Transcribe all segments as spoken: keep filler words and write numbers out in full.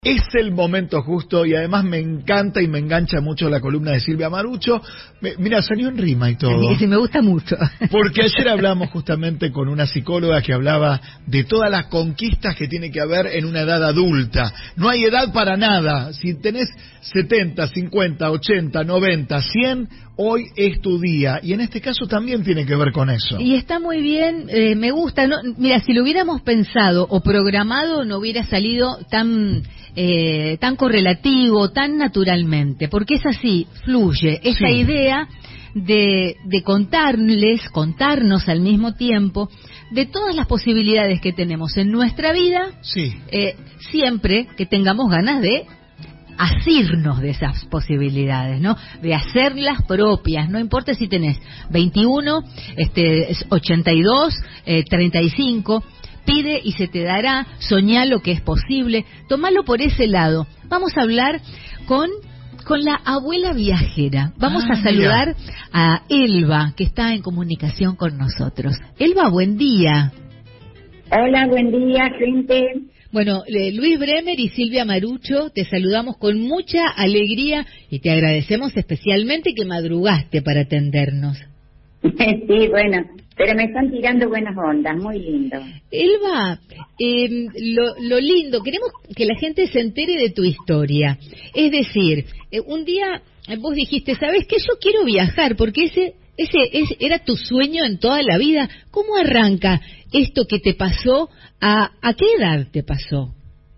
Es el momento justo y además me encanta y me engancha mucho la columna de Silvia Marucho. Me, mira, salió en rima y todo. Sí, me gusta mucho. Porque ayer hablamos justamente con una psicóloga que hablaba de todas las conquistas que tiene que haber en una edad adulta. No hay edad para nada. Si tenés setenta, cincuenta, ochenta, noventa, cien, hoy es tu día. Y en este caso también tiene que ver con eso. Y está muy bien, eh, me gusta. No, mira, si lo hubiéramos pensado o programado, no hubiera salido tan... Eh, tan correlativo, tan naturalmente, porque es así, fluye esa Sí. idea de, de contarles, contarnos al mismo tiempo de todas las posibilidades que tenemos en nuestra vida, Sí. eh, siempre que tengamos ganas de asirnos de esas posibilidades, ¿no? De hacerlas propias, no importa si tenés veintiuno, este, ochenta y dos, eh, treinta y cinco, pide y se te dará, soñá lo que es posible, tomalo por ese lado. Vamos a hablar con, con la abuela viajera. Vamos ah, a saludar mira. a Elba, que está en comunicación con nosotros. Elba, buen día. Hola, buen día, gente. Bueno, eh, Luis Bremer y Silvia Marucho, te saludamos con mucha alegría y te agradecemos especialmente que madrugaste para atendernos. Sí, bueno, pero me están tirando buenas ondas, muy lindo. Elba, eh, lo, lo lindo, queremos que la gente se entere de tu historia. Es decir, eh, un día vos dijiste, ¿sabes qué? Yo quiero viajar, porque ese ese, ese era tu sueño en toda la vida. ¿Cómo arranca esto que te pasó? ¿A, a qué edad te pasó?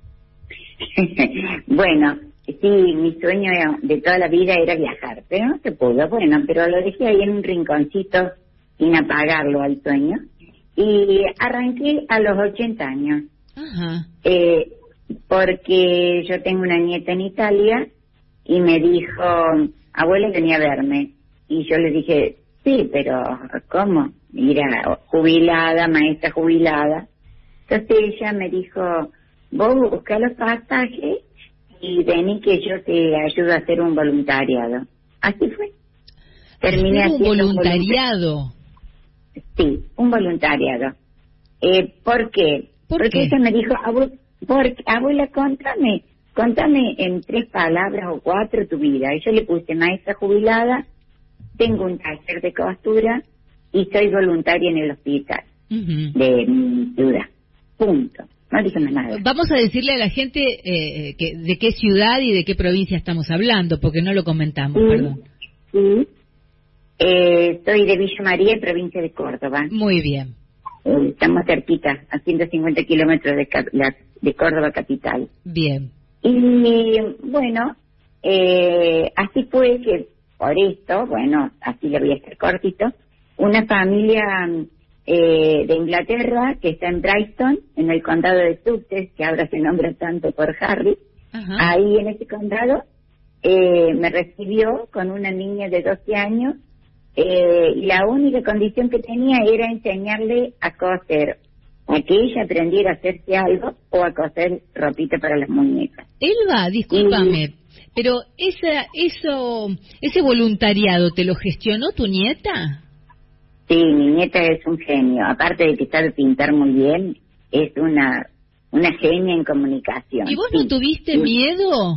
Bueno, sí, mi sueño de toda la vida era viajar, pero no se pudo. Bueno, pero lo dejé ahí en un rinconcito sin apagarlo al sueño. Y arranqué a los ochenta años. Ajá. Eh, porque yo tengo una nieta en Italia y me dijo, abuela, venía a verme. Y yo le dije, sí, pero ¿cómo? Mira, jubilada, maestra jubilada. Entonces ella me dijo, vos buscá los pasajes y vení que yo te ayudo a hacer un voluntariado. Así fue. Terminé ¿Un haciendo voluntariado? Un sí, un voluntariado. Eh, ¿Por qué? ¿Por Porque qué? ella me dijo, abuela, porque, abuela, contame, contame en tres palabras o cuatro tu vida. Y yo le puse maestra jubilada, tengo un taller de costura y soy voluntaria en el hospital Uh-huh. de mi ciudad. Punto. No dije más nada. Vamos a decirle a la gente eh, que, de qué ciudad y de qué provincia estamos hablando, porque no lo comentamos, Sí, perdón. sí. Eh, soy de Villa María, provincia de Córdoba. Muy bien. Eh, estamos cerquita, a ciento cincuenta kilómetros de, ca- la- de Córdoba capital. Bien. Y bueno, eh, así fue que por esto, bueno, así le voy a hacer cortito, una familia eh, de Inglaterra que está en Brighton, en el condado de Sussex, que ahora se nombra tanto por Harry, Ajá. ahí en ese condado, eh, me recibió con una niña de doce años, eh, y la única condición que tenía era enseñarle a coser, a que ella aprendiera a hacerse algo o a coser ropita para las muñecas. Elba, discúlpame, pero esa, eso, ese voluntariado, ¿te lo gestionó tu nieta? Sí, mi nieta es un genio, aparte de que sabe pintar muy bien, es una una genia en comunicación. ¿Y vos no sí. tuviste Sí. miedo?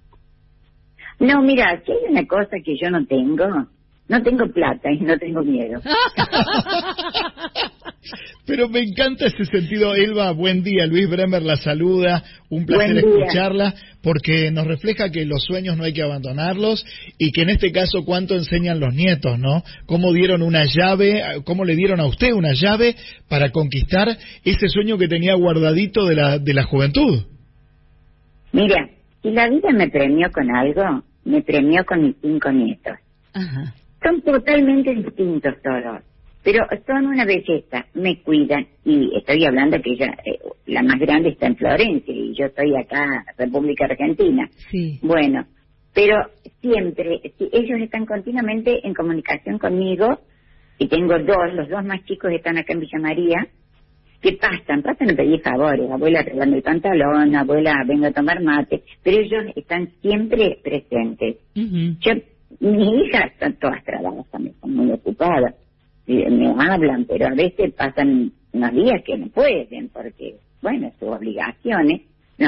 No, mira, si hay una cosa que yo no tengo, no tengo plata y no tengo miedo. Pero me encanta ese sentido, Elba. Buen día, Luis Bremer la saluda. Un placer Buen día. escucharla porque nos refleja que los sueños no hay que abandonarlos y que en este caso cuánto enseñan los nietos, ¿no? Cómo dieron una llave, cómo le dieron a usted una llave para conquistar ese sueño que tenía guardadito de la de la juventud. Mira, si la vida me premió con algo, me premió con mis cinco nietos. Ajá. Son totalmente distintos todos, pero son una belleza, me cuidan, y estoy hablando que ella, eh, la más grande está en Florencia, y yo estoy acá, República Argentina. Sí. Bueno, pero siempre, si ellos están continuamente en comunicación conmigo, y tengo dos, los dos más chicos están acá en Villa María, que pasan, pasan a pedir favores, abuela arreglando el pantalón, abuela vengo a tomar mate, pero ellos están siempre presentes. Uh-huh. Yo, mis hijas están todas trabajadas también, están muy ocupadas, y me hablan, pero a veces pasan unos días que no pueden, porque, bueno, sus obligaciones, no,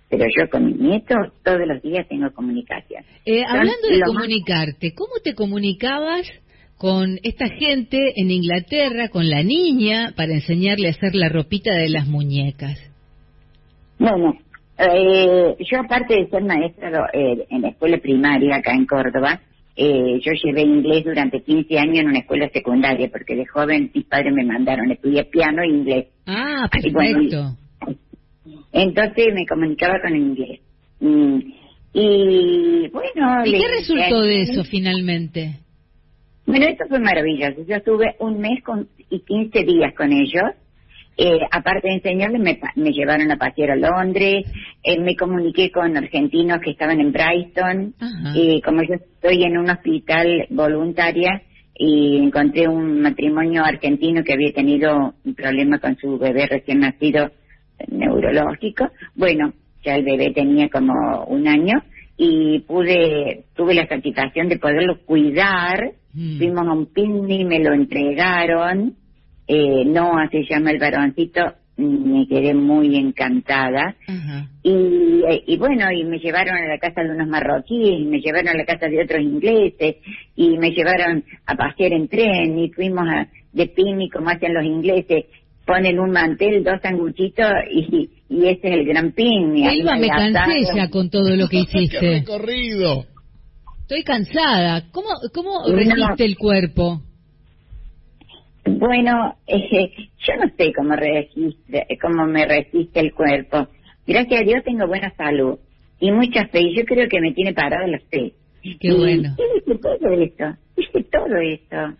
pero yo con mis nietos todos los días tengo comunicación. Eh, hablando de lo comunicarte, ¿cómo te comunicabas con esta gente en Inglaterra, con la niña, para enseñarle a hacer la ropita de las muñecas? Bueno, eh, yo aparte de ser maestra eh, en la escuela primaria acá en Córdoba, eh, yo llevé inglés durante quince años en una escuela secundaria, porque de joven mis padres me mandaron a estudiar piano e inglés. Ah, Y perfecto. bueno, entonces me comunicaba con el inglés. Mm, y bueno... ¿Y le- qué resultó de le- eso finalmente? Bueno, esto fue maravilloso. Yo estuve un mes con, y quince días con ellos. Eh, aparte de enseñarles, me, pa- me llevaron a pasear a Londres. Eh, me comuniqué con argentinos que estaban en Brighton. Ajá. Y como yo estoy en un hospital voluntaria, y encontré un matrimonio argentino que había tenido un problema con su bebé recién nacido, eh, neurológico. Bueno, ya el bebé tenía como un año y pude, tuve la satisfacción de poderlo cuidar. Mm. Fuimos a un picnic, me lo entregaron. Eh, Noah se llama el varoncito, me quedé muy encantada. Ajá. Y, eh, y bueno, y me llevaron a la casa de unos marroquíes, y me llevaron a la casa de otros ingleses, y me llevaron a pasear en tren, y fuimos a, de picnic como hacen los ingleses, ponen un mantel, dos sanguchitos, y, y ese es el gran picnic. Ahí Elba, me asado. cansé ya con todo lo que ¡Qué hiciste. recorrido! Estoy cansada. ¿Cómo, cómo No. resiste el cuerpo? Bueno, eh, yo no sé cómo resiste, cómo me resiste el cuerpo. Gracias a Dios tengo buena salud y mucha fe, y yo creo que me tiene parada la fe. Qué y, bueno. Y hice todo esto, hice todo esto.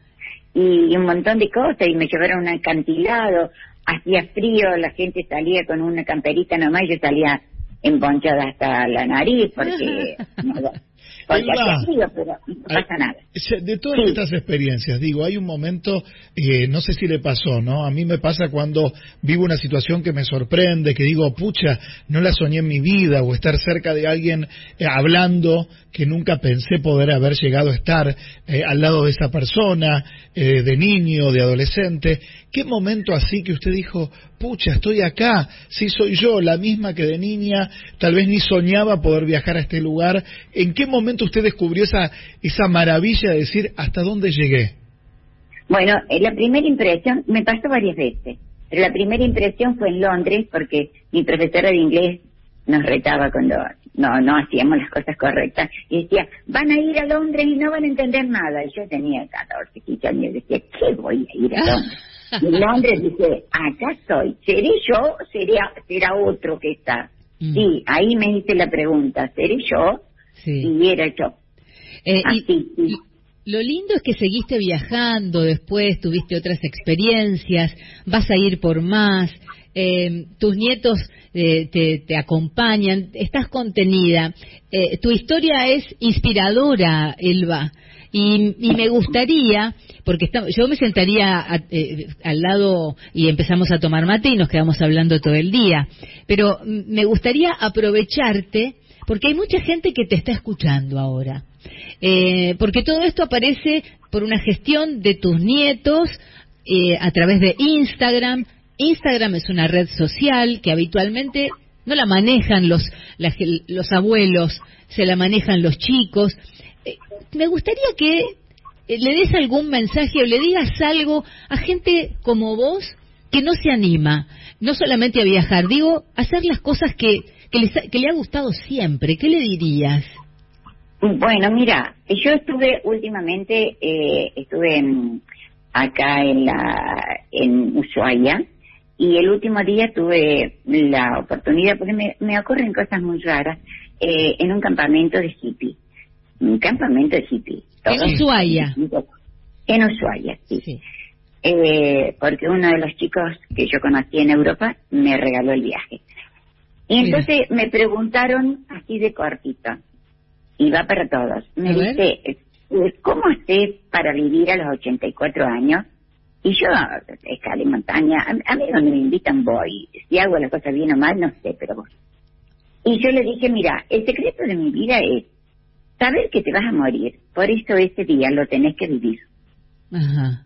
Y un montón de cosas, y me llevaron a un acantilado, hacía frío, la gente salía con una camperita nomás, y yo salía emponchada hasta la nariz, porque... no, porque Elba, hacía frío, pero no pasa nada. De todas Sí. estas experiencias, digo, hay un momento, eh, no sé si le pasó, ¿no? A mí me pasa cuando vivo una situación que me sorprende, que digo, pucha, no la soñé en mi vida, o estar cerca de alguien eh, hablando que nunca pensé poder haber llegado a estar eh, al lado de esa persona, eh, de niño, de adolescente. ¿Qué momento así que usted dijo, pucha, estoy acá, sí soy yo, la misma que de niña, tal vez ni soñaba poder viajar a este lugar? ¿En qué momento usted descubrió esa, esa maravilla de decir, hasta dónde llegué? Bueno, eh, la primera impresión, me pasó varias veces, pero la primera impresión fue en Londres, porque mi profesora de inglés nos retaba cuando no no hacíamos las cosas correctas, y decía, van a ir a Londres y no van a entender nada. Y yo tenía catorce, quince años, y decía, ¿qué voy a ir a Londres? Y en Londres dice, acá estoy, ¿seré yo o será, será otro que está? Mm. Sí, ahí me hice la pregunta, ¿seré yo? Sí. Y era yo. Eh, y- Así, sí. Lo lindo es que seguiste viajando después, tuviste otras experiencias, vas a ir por más, eh, tus nietos eh, te, te acompañan, estás contenida. Eh, tu historia es inspiradora, Elba, y, y me gustaría, porque está- yo me sentaría a- eh, al lado y empezamos a tomar mate y nos quedamos hablando todo el día, pero mm, me gustaría aprovecharte, porque hay mucha gente que te está escuchando ahora. Eh, porque todo esto aparece por una gestión de tus nietos eh, a través de Instagram. Instagram es una red social que habitualmente no la manejan los, la- los abuelos, se la manejan los chicos. Eh, me gustaría que eh, le des algún mensaje o le digas algo a gente como vos que no se anima, no solamente a viajar, digo, a hacer las cosas que, que, les ha- que le ha gustado siempre. ¿Qué le dirías? Bueno, mira, yo estuve últimamente, eh, estuve en, acá en la en Ushuaia, y el último día tuve la oportunidad, porque me, me ocurren cosas muy raras, eh, en un campamento de hippie. Un campamento de hippie. En Todos- Ushuaia. En Ushuaia, sí. Sí. Eh, porque uno de los chicos que yo conocí en Europa me regaló el viaje. Y Mira. entonces me preguntaron así de cortito, y va para todos, me A ver. dice, eh, ¿cómo haces para vivir a los ochenta y cuatro años? Y yo, escalé montaña, a, a mí donde me invitan voy, si hago las cosas bien o mal, no sé, pero voy. Y yo le dije, mira, el secreto de mi vida es saber que te vas a morir, por eso ese día lo tenés que vivir. Ajá.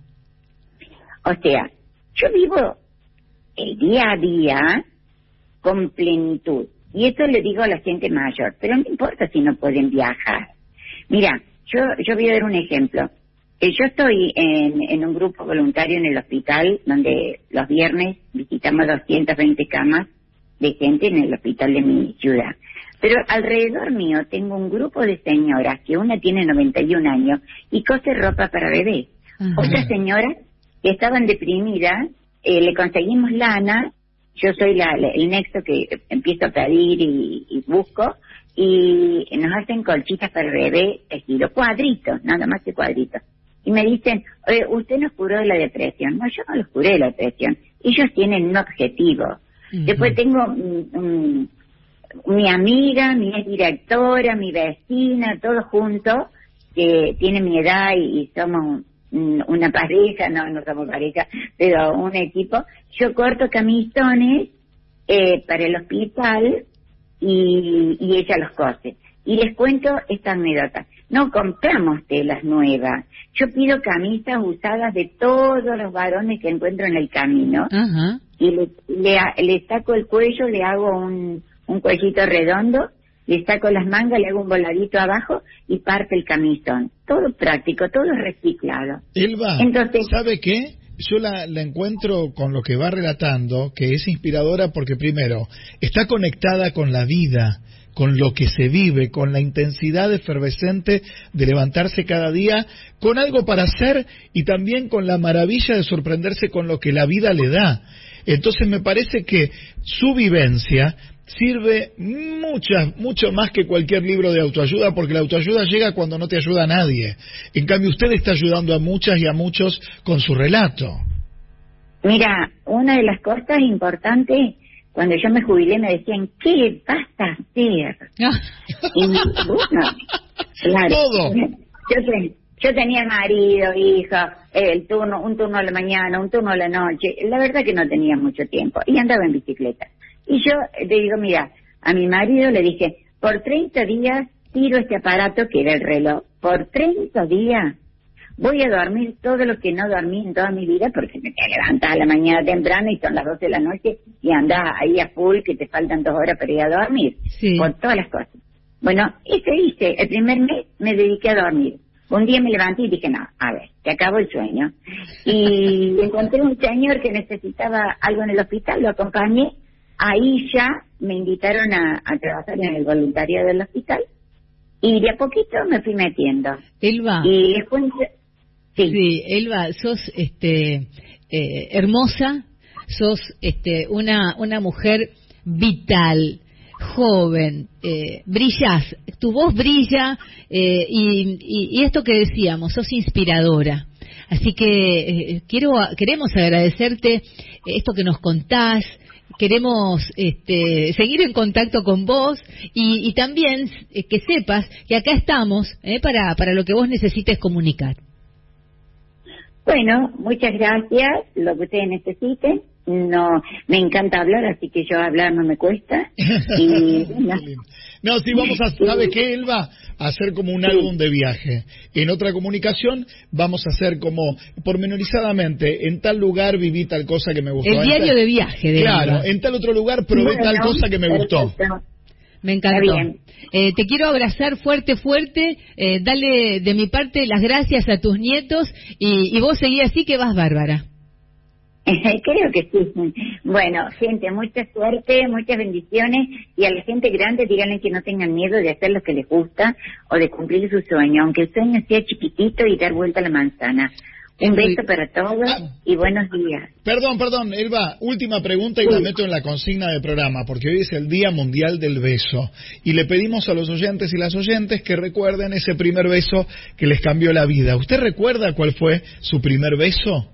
O sea, yo vivo el día a día con plenitud, y esto le digo a la gente mayor, pero no importa si no pueden viajar. Mira, yo yo voy a dar un ejemplo. Eh, yo estoy en, en un grupo voluntario en el hospital, donde los viernes visitamos doscientas veinte camas de gente en el hospital de mi ciudad. Pero alrededor mío tengo un grupo de señoras, que una tiene noventa y un años y cose ropa para bebés. Uh-huh. Otras señoras que estaban deprimidas, eh, le conseguimos lana, yo soy la, la, el nexo que empiezo a pedir y, y busco, y nos hacen colchitas para bebé, estilo cuadritos, nada más que cuadritos. Y me dicen, oye, usted nos curó de la depresión. No, yo no los curé de la depresión. Ellos tienen un objetivo. Uh-huh. Después tengo um, um, mi amiga, mi directora, mi vecina, todos juntos, que tienen mi edad y, y somos um, una pareja, no, no somos pareja, pero un equipo. Yo corto camisones eh, para el hospital y, y ella los cose. Y les cuento esta anécdota. No compramos telas nuevas. Yo pido camisas usadas de todos los varones que encuentro en el camino. Uh-huh. Y le, le, le saco el cuello, le hago un, un cuellito redondo, le saco las mangas, le hago un voladito abajo y parte el camisón. Todo práctico, todo reciclado. Elba, entonces, ¿sabe qué? Yo la, la encuentro con lo que va relatando, que es inspiradora porque primero, está conectada con la vida, con lo que se vive, con la intensidad efervescente de levantarse cada día, con algo para hacer y también con la maravilla de sorprenderse con lo que la vida le da. Entonces me parece que su vivencia sirve muchas, mucho más que cualquier libro de autoayuda, porque la autoayuda llega cuando no te ayuda a nadie. En cambio, usted está ayudando a muchas y a muchos con su relato. Mira, una de las cosas importantes, cuando yo me jubilé me decían, ¿qué vas a hacer? Y bueno, claro, todo. Yo, ten, yo tenía marido, hija, el turno, un turno a la mañana, un turno a la noche. La verdad que no tenía mucho tiempo y andaba en bicicleta. Y yo le digo, mira, a mi marido le dije, por treinta días tiro este aparato que era el reloj. Por treinta días voy a dormir todo lo que no dormí en toda mi vida, porque me levantas a la mañana temprano y son las doce de la noche y andás ahí a full, que te faltan dos horas para ir a dormir. Sí. Por todas las cosas. Bueno, eso hice. El primer mes me dediqué a dormir. Un día me levanté y dije, no, a ver, te acabó el sueño. Y encontré un señor que necesitaba algo en el hospital, lo acompañé. Ahí ya me invitaron a, a trabajar en el voluntariado del hospital y de a poquito me fui metiendo. Elba. Y después... Sí. sí, Elba, sos este, eh, hermosa, sos este, una, una mujer vital, joven, eh, brillas, tu voz brilla eh, y, y, y esto que decíamos, sos inspiradora. Así que eh, quiero queremos agradecerte esto que nos contás. Queremos este, seguir en contacto con vos y, y también eh, que sepas que acá estamos eh, para, para lo que vos necesites comunicar. Bueno, muchas gracias, lo que ustedes necesiten. No, me encanta hablar, así que yo hablar no me cuesta. Y, no. no, sí, vamos a, ¿sabe qué, Elba? A hacer como un sí. álbum de viaje. En otra comunicación vamos a hacer como, pormenorizadamente, en tal lugar viví tal cosa que me gustó. El diario tal, de viaje. De claro, Elba. En tal otro lugar probé bueno, tal cosa que me gustó. Perfecto. Me encantó. Eh, te quiero abrazar fuerte, fuerte. Eh, dale de mi parte las gracias a tus nietos y, y vos seguí así que vas bárbara. Creo que sí. Bueno, gente, mucha suerte, muchas bendiciones y a la gente grande díganle que no tengan miedo de hacer lo que les gusta o de cumplir su sueño, aunque el sueño sea chiquitito y dar vuelta a la manzana. Un beso para todos ah, y buenos días. Perdón, perdón, Elba, última pregunta y sí. la meto en la consigna del programa, porque hoy es el Día Mundial del Beso. Y le pedimos a los oyentes y las oyentes que recuerden ese primer beso que les cambió la vida. ¿Usted recuerda cuál fue su primer beso?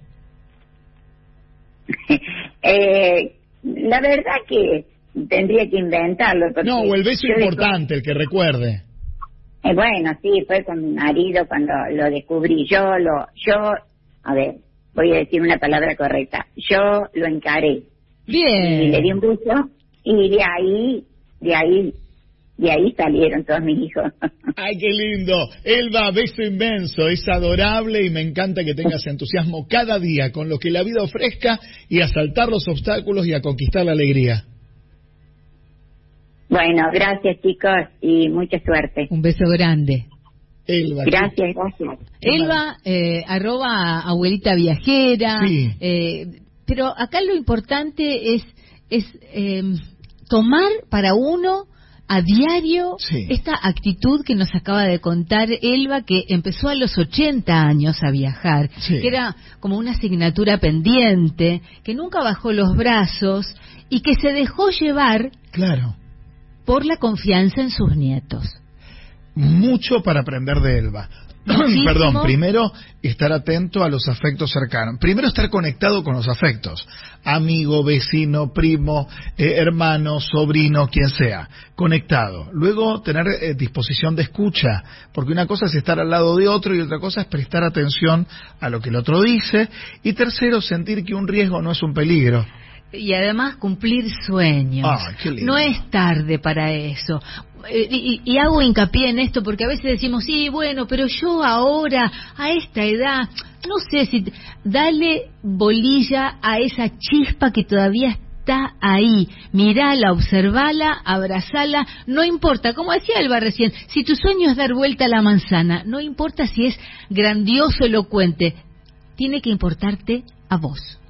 eh, la verdad que tendría que inventarlo. No, o el beso importante, el que recuerde. Eh, bueno, sí, fue con mi marido cuando lo descubrí. Yo lo, yo, a ver, voy a decir una palabra correcta. Yo lo encaré. Bien. Y le di un beso y de ahí, de ahí, de ahí salieron todos mis hijos. Ay, qué lindo. Elba, beso inmenso, es adorable y me encanta que tengas entusiasmo cada día con lo que la vida ofrezca y a saltar los obstáculos y a conquistar la alegría. Bueno, gracias chicos y mucha suerte. Un beso grande. Elba. Gracias, gracias. Elba, eh, arroba abuelita viajera. Sí. Eh, pero acá lo importante es, es eh, tomar para uno a diario sí. esta actitud que nos acaba de contar Elba, que empezó a los ochenta años a viajar, sí. que era como una asignatura pendiente, que nunca bajó los brazos y que se dejó llevar claro. por la confianza en sus nietos. Mucho para aprender de Elba. Muchísimo. Perdón, primero estar atento a los afectos cercanos. Primero estar conectado con los afectos. Amigo, vecino, primo, eh, hermano, sobrino, quien sea. Conectado. Luego tener eh, disposición de escucha. Porque una cosa es estar al lado de otro y otra cosa es prestar atención a lo que el otro dice. Y tercero, sentir que un riesgo no es un peligro. Y además cumplir sueños. Ah, qué lindo. No es tarde para eso. Eh, y, y hago hincapié en esto porque a veces decimos, sí, bueno, pero yo ahora, a esta edad, no sé si... Dale bolilla a esa chispa que todavía está ahí. Mirala, observala, abrazala. No importa, como decía Elba recién, si tu sueño es dar vuelta a la manzana, no importa si es grandioso, elocuente, tiene que importarte a vos.